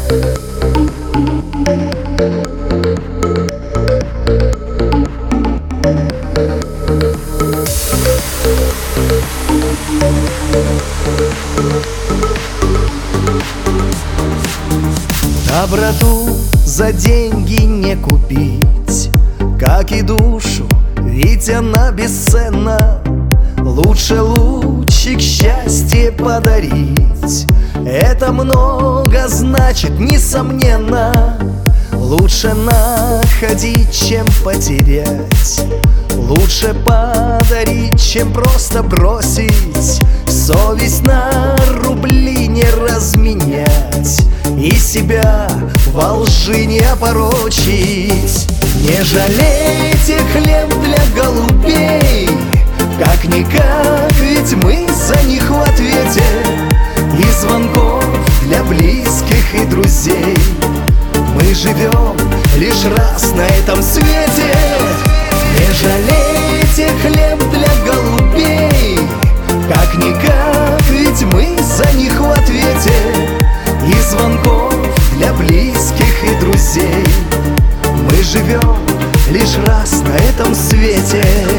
Доброту за деньги не купить, как и душу, ведь она бесценна. Лучше лучик счастья подарить, это много значит, несомненно. Лучше находить, чем потерять, лучше подарить, чем просто бросить. Совесть на рубли не разменять и себя во лжи не опорочить. Не жалейте хлеб для голубей, как-никак, ведь мы за них в ответе. И звонков для близких и друзей мы живем лишь раз на этом свете. Не жалейте хлеб для голубей, как-никак, ведь мы за них в ответе. И звонков для близких и друзей мы живем лишь раз на этом свете.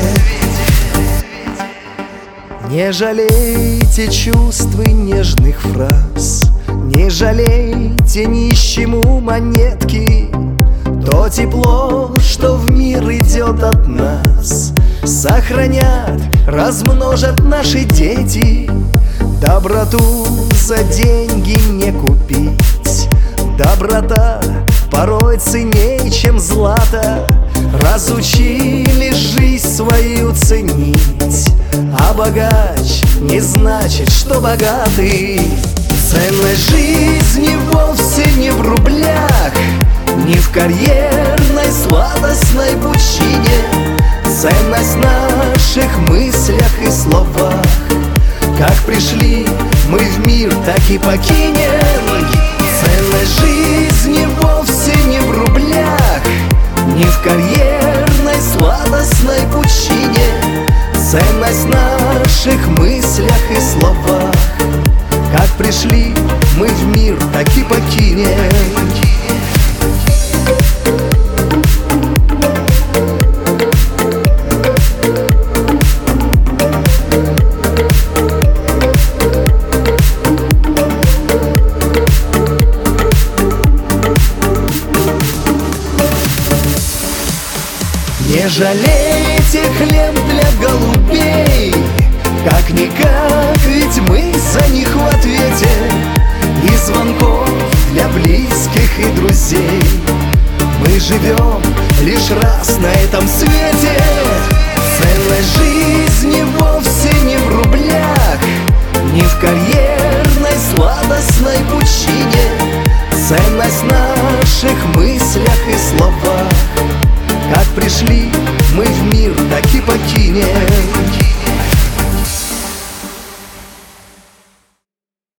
Не жалейте чувств и нежных фраз, не жалейте нищему монетки. То тепло, что в мир идет от нас, сохранят, размножат наши дети. Доброту за деньги не купить, доброта порой ценней, чем злато. Разучили жизнь свою ценить, а богач не значит, что богатый. Ценность жизни вовсе не в рублях, не в карьерной сладостной пучине. Ценность в наших мыслях и словах. Как пришли мы в мир, так и покинем. Ценность жизни вовсе не в рублях, не в карьерной сладостной пучине. Ценность в наших мыслях и словах. Как пришли мы в мир, так и покинем. Не жалейте хлеб для голубей, как-никак, ведь мы за них в ответе. И звонков для близких и друзей мы живем лишь раз на этом свете. Ценность жизни вовсе не в рублях, не в карьерной сладостной пучине. Ценность в наших мыслях и словах. Как пришли мы в мир, так и покинем.